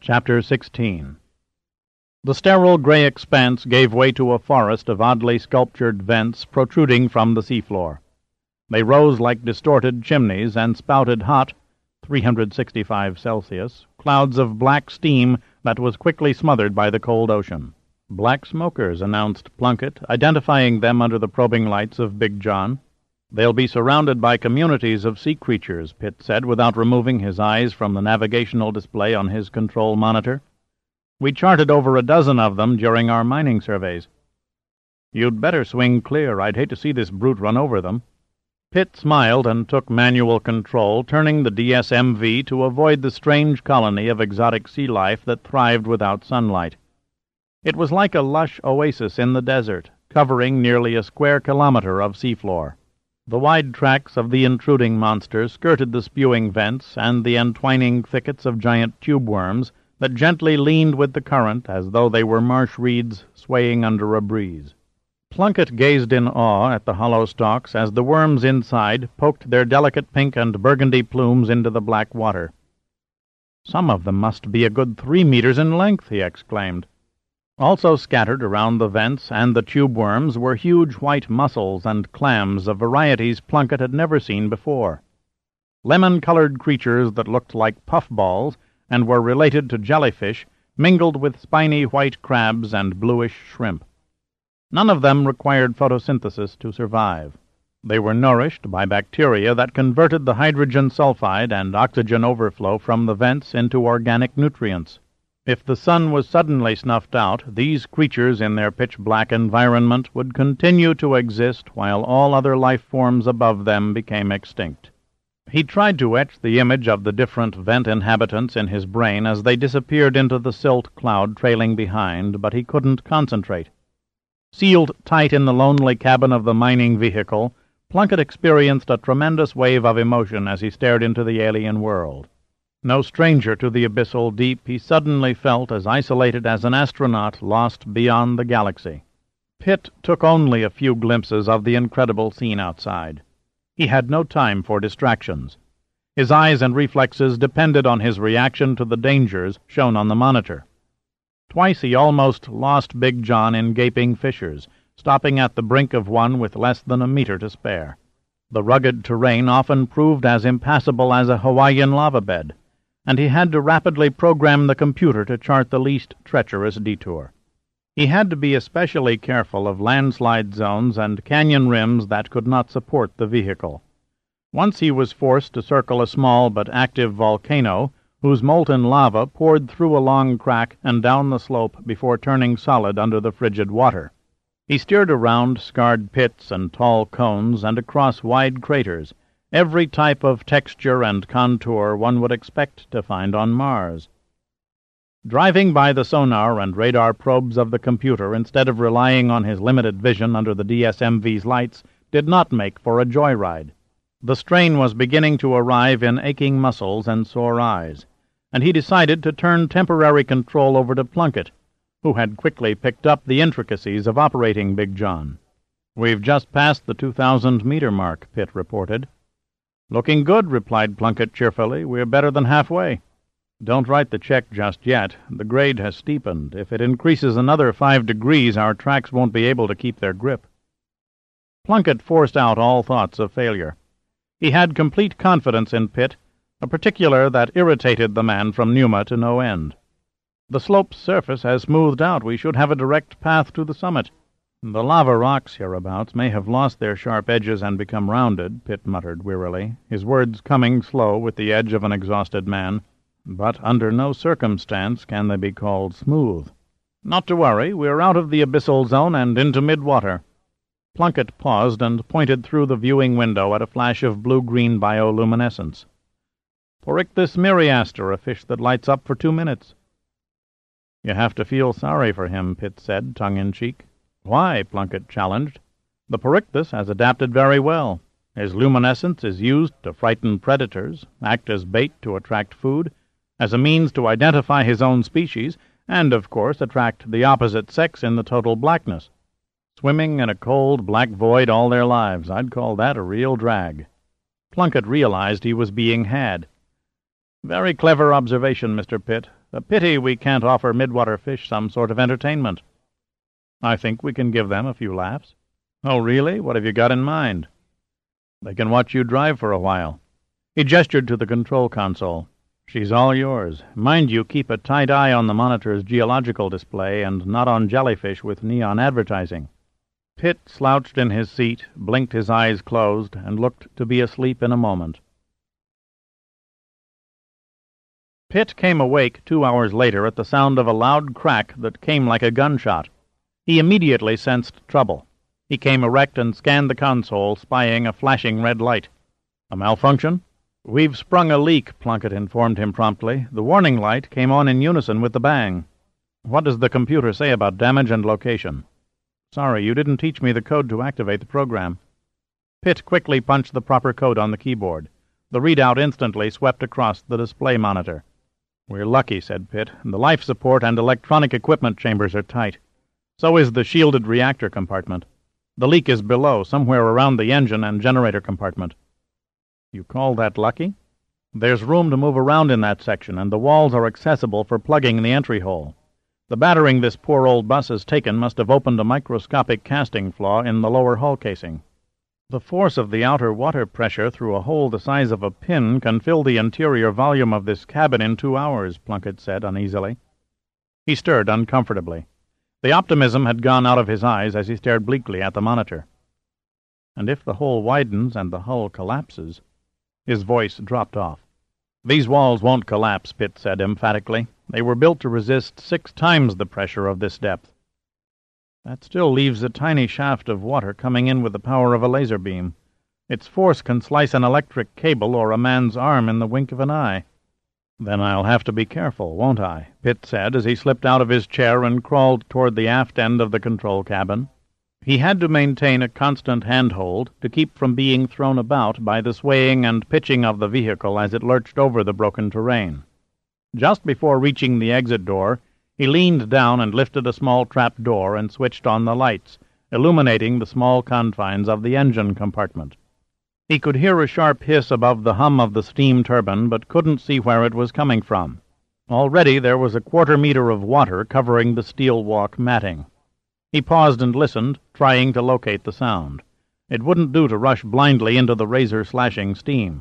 Chapter 16. The sterile gray expanse gave way to a forest of oddly sculptured vents protruding from the seafloor. They rose like distorted chimneys and spouted hot, 365 Celsius, clouds of black steam that was quickly smothered by the cold ocean. "Black smokers," announced Plunkett, identifying them under the probing lights of Big John. "They'll be surrounded by communities of sea creatures," Pitt said, without removing his eyes from the navigational display on his control monitor. "We charted over a dozen of them during our mining surveys." "You'd better swing clear. I'd hate to see this brute run over them." Pitt smiled and took manual control, turning the DSMV to avoid the strange colony of exotic sea life that thrived without sunlight. It was like a lush oasis in the desert, covering nearly a square kilometer of seafloor. The wide tracks of the intruding monster skirted the spewing vents and the entwining thickets of giant tube worms that gently leaned with the current as though they were marsh reeds swaying under a breeze. Plunkett gazed in awe at the hollow stalks as the worms inside poked their delicate pink and burgundy plumes into the black water. "Some of them must be a good 3 meters in length," he exclaimed. Also scattered around the vents and the tube worms were huge white mussels and clams of varieties Plunkett had never seen before. Lemon-colored creatures that looked like puffballs and were related to jellyfish mingled with spiny white crabs and bluish shrimp. None of them required photosynthesis to survive. They were nourished by bacteria that converted the hydrogen sulfide and oxygen overflow from the vents into organic nutrients. If the sun was suddenly snuffed out, these creatures in their pitch-black environment would continue to exist while all other life forms above them became extinct. He tried to etch the image of the different vent inhabitants in his brain as they disappeared into the silt cloud trailing behind, but he couldn't concentrate. Sealed tight in the lonely cabin of the mining vehicle, Plunkett experienced a tremendous wave of emotion as he stared into the alien world. No stranger to the abyssal deep, he suddenly felt as isolated as an astronaut lost beyond the galaxy. Pitt took only a few glimpses of the incredible scene outside. He had no time for distractions. His eyes and reflexes depended on his reaction to the dangers shown on the monitor. Twice he almost lost Big John in gaping fissures, stopping at the brink of one with less than a meter to spare. The rugged terrain often proved as impassable as a Hawaiian lava bed, and he had to rapidly program the computer to chart the least treacherous detour. He had to be especially careful of landslide zones and canyon rims that could not support the vehicle. Once he was forced to circle a small but active volcano, whose molten lava poured through a long crack and down the slope before turning solid under the frigid water. He steered around scarred pits and tall cones and across wide craters, every type of texture and contour one would expect to find on Mars. Driving by the sonar and radar probes of the computer instead of relying on his limited vision under the DSMV's lights did not make for a joyride. The strain was beginning to arrive in aching muscles and sore eyes, and he decided to turn temporary control over to Plunkett, who had quickly picked up the intricacies of operating Big John. "We've just passed the 2,000-meter mark," Pitt reported. "Looking good," replied Plunkett cheerfully. "We're better than halfway." "Don't write the check just yet. The grade has steepened. If it increases another 5 degrees, our tracks won't be able to keep their grip." Plunkett forced out all thoughts of failure. He had complete confidence in Pitt, a particular that irritated the man from Numa to no end. "The slope's surface has smoothed out. We should have a direct path to the summit." "The lava rocks hereabouts may have lost their sharp edges and become rounded," Pitt muttered wearily, his words coming slow with the edge of an exhausted man. "But under no circumstance can they be called smooth." "Not to worry. We're out of the abyssal zone and into mid-water." Plunkett paused and pointed through the viewing window at a flash of blue-green bioluminescence. "Porichthys myriaster, a fish that lights up for 2 minutes." "You have to feel sorry for him," Pitt said, tongue-in-cheek. "Why?" Plunkett challenged. "The Porichthys has adapted very well. His luminescence is used to frighten predators, act as bait to attract food, as a means to identify his own species, and, of course, attract the opposite sex in the total blackness. Swimming in a cold, black void all their lives, I'd call that a real drag." Plunkett realized he was being had. Very clever observation, Mr. Pitt. A pity we can't offer midwater fish some sort of entertainment. I think we can give them a few laughs. Oh, really? What have you got in mind? They can watch you drive for a while. He gestured to the control console. She's all yours. Mind you, keep a tight eye on the monitor's geological display and not on jellyfish with neon advertising. Pitt slouched in his seat, blinked his eyes closed, and looked to be asleep in a moment. Pitt came awake 2 hours later at the sound of a loud crack that came like a gunshot. He immediately sensed trouble. He came erect and scanned the console, spying a flashing red light. A malfunction? We've sprung a leak, Plunkett informed him promptly. The warning light came on in unison with the bang. What does the computer say about damage and location? Sorry, you didn't teach me the code to activate the program. Pitt quickly punched the proper code on the keyboard. The readout instantly swept across the display monitor. We're lucky, said Pitt. The life support and electronic equipment chambers are tight. So is the shielded reactor compartment. The leak is below, somewhere around the engine and generator compartment. You call that lucky? There's room to move around in that section, and the walls are accessible for plugging the entry hole. The battering this poor old bus has taken must have opened a microscopic casting flaw in the lower hull casing. The force of the outer water pressure through a hole the size of a pin can fill the interior volume of this cabin in 2 hours, Plunkett said uneasily. He stirred uncomfortably. The optimism had gone out of his eyes as he stared bleakly at the monitor. And if the hole widens and the hull collapses... His voice dropped off. These walls won't collapse, Pitt said emphatically. They were built to resist 6 times the pressure of this depth. That still leaves a tiny shaft of water coming in with the power of a laser beam. Its force can slice an electric cable or a man's arm in the wink of an eye. Then I'll have to be careful, won't I? Pitt said as he slipped out of his chair and crawled toward the aft end of the control cabin. He had to maintain a constant handhold to keep from being thrown about by the swaying and pitching of the vehicle as it lurched over the broken terrain. Just before reaching the exit door, he leaned down and lifted a small trap door and switched on the lights, illuminating the small confines of the engine compartment. He could hear a sharp hiss above the hum of the steam turbine, but couldn't see where it was coming from. Already there was a 1/4 meter of water covering the steel walk matting. He paused and listened, trying to locate the sound. It wouldn't do to rush blindly into the razor-slashing steam.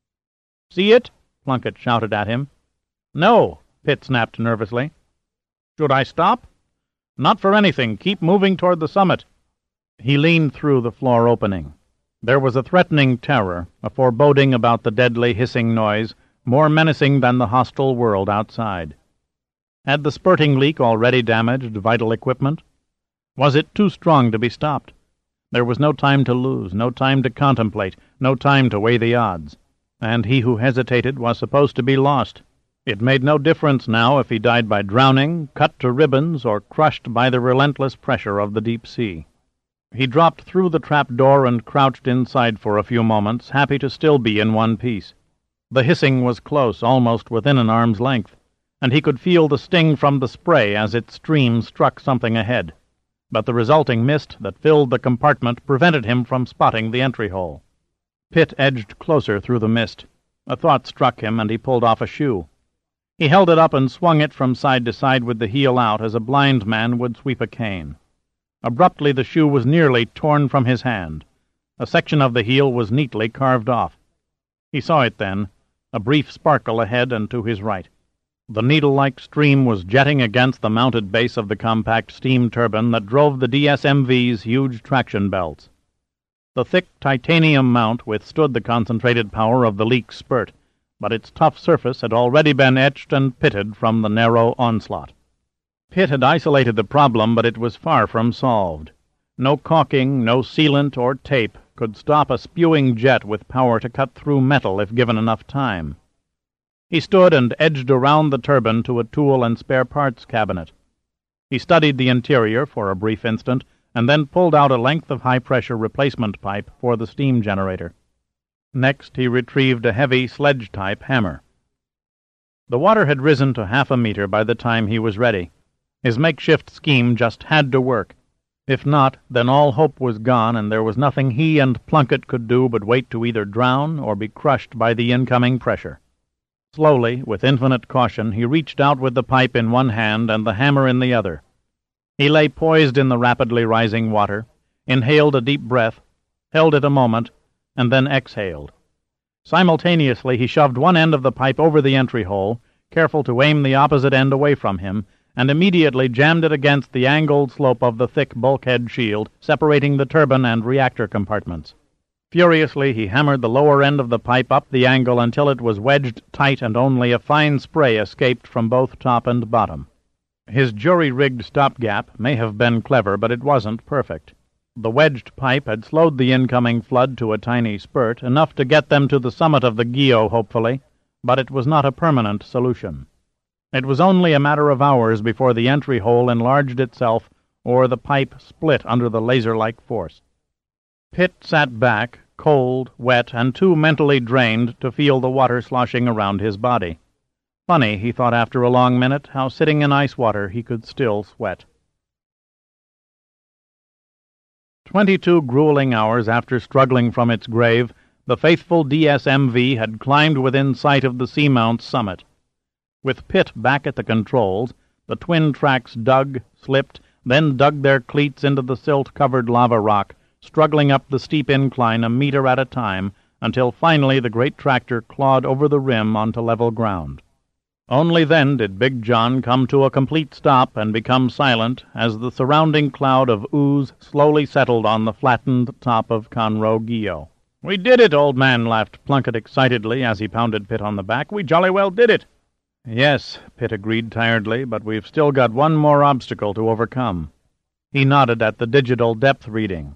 "See it?" Plunkett shouted at him. "No," Pitt snapped nervously. "Should I stop?" "Not for anything. Keep moving toward the summit." He leaned through the floor opening. There was a threatening terror, a foreboding about the deadly hissing noise, more menacing than the hostile world outside. Had the spurting leak already damaged vital equipment? Was it too strong to be stopped? There was no time to lose, no time to contemplate, no time to weigh the odds. And he who hesitated was supposed to be lost. It made no difference now if he died by drowning, cut to ribbons, or crushed by the relentless pressure of the deep sea. He dropped through the trap door and crouched inside for a few moments, happy to still be in one piece. The hissing was close, almost within an arm's length, and he could feel the sting from the spray as its stream struck something ahead. But the resulting mist that filled the compartment prevented him from spotting the entry hole. Pitt edged closer through the mist. A thought struck him, and he pulled off a shoe. He held it up and swung it from side to side with the heel out as a blind man would sweep a cane. Abruptly the shoe was nearly torn from his hand. A section of the heel was neatly carved off. He saw it then, a brief sparkle ahead and to his right. The needle-like stream was jetting against the mounted base of the compact steam turbine that drove the DSMV's huge traction belts. The thick titanium mount withstood the concentrated power of the leak spurt, but its tough surface had already been etched and pitted from the narrow onslaught. Pitt had isolated the problem, but it was far from solved. No caulking, no sealant or tape could stop a spewing jet with power to cut through metal if given enough time. He stood and edged around the turbine to a tool and spare parts cabinet. He studied the interior for a brief instant, and then pulled out a length of high-pressure replacement pipe for the steam generator. Next he retrieved a heavy sledge-type hammer. The water had risen to 1/2 meter by the time he was ready. His makeshift scheme just had to work. If not, then all hope was gone, and there was nothing he and Plunkett could do but wait to either drown or be crushed by the incoming pressure. Slowly, with infinite caution, he reached out with the pipe in one hand and the hammer in the other. He lay poised in the rapidly rising water, inhaled a deep breath, held it a moment, and then exhaled. Simultaneously he shoved one end of the pipe over the entry hole, careful to aim the opposite end away from him, and immediately jammed it against the angled slope of the thick bulkhead shield separating the turbine and reactor compartments. Furiously he hammered the lower end of the pipe up the angle until it was wedged tight and only a fine spray escaped from both top and bottom. His jury-rigged stopgap may have been clever, but it wasn't perfect. The wedged pipe had slowed the incoming flood to a tiny spurt, enough to get them to the summit of the Guyot, hopefully, but it was not a permanent solution. It was only a matter of hours before the entry hole enlarged itself or the pipe split under the laser-like force. Pitt sat back, cold, wet, and too mentally drained to feel the water sloshing around his body. Funny, he thought after a long minute, how sitting in ice water he could still sweat. 22 grueling hours after struggling from its grave, the faithful DSMV had climbed within sight of the Seamount's summit. With Pitt back at the controls, the twin tracks dug, slipped, then dug their cleats into the silt-covered lava rock, struggling up the steep incline a meter at a time, until finally the great tractor clawed over the rim onto level ground. Only then did Big John come to a complete stop and become silent as the surrounding cloud of ooze slowly settled on the flattened top of Conroe Guyot. "We did it, old man," laughed Plunkett excitedly as he pounded Pitt on the back. "We jolly well did it." "Yes," Pitt agreed tiredly, "but we've still got one more obstacle to overcome." He nodded at the digital depth reading.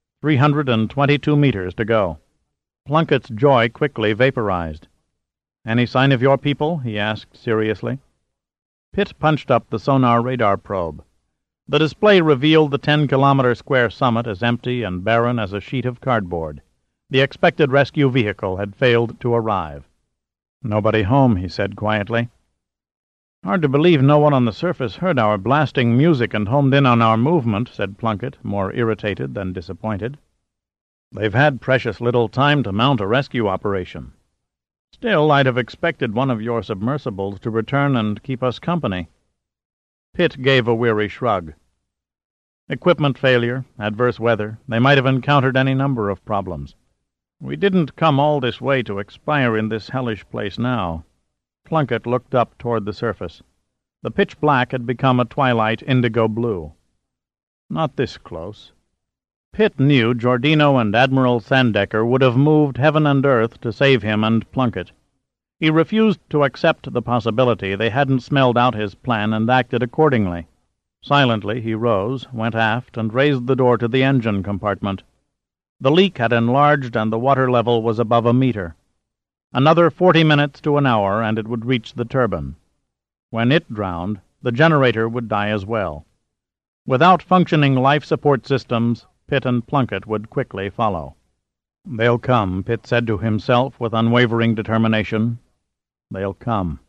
322 meters to go. Plunkett's joy quickly vaporized. "Any sign of your people?" he asked seriously. Pitt punched up the sonar radar probe. The display revealed the 10-kilometer square summit as empty and barren as a sheet of cardboard. The expected rescue vehicle had failed to arrive. "Nobody home," he said quietly. "Hard to believe no one on the surface heard our blasting music and homed in on our movement," said Plunkett, more irritated than disappointed. "They've had precious little time to mount a rescue operation. Still, I'd have expected one of your submersibles to return and keep us company." Pitt gave a weary shrug. Equipment failure, adverse weather, they might have encountered any number of problems. "We didn't come all this way to expire in this hellish place now." Plunkett looked up toward the surface. The pitch black had become a twilight indigo blue. "Not this close." Pitt knew Giordino and Admiral Sandecker would have moved heaven and earth to save him and Plunkett. He refused to accept the possibility they hadn't smelled out his plan and acted accordingly. Silently he rose, went aft, and raised the door to the engine compartment. The leak had enlarged and the water level was above a meter. Another 40 minutes to an hour and it would reach the turbine. When it drowned, the generator would die as well. Without functioning life support systems, Pitt and Plunkett would quickly follow. "They'll come," Pitt said to himself with unwavering determination. "They'll come."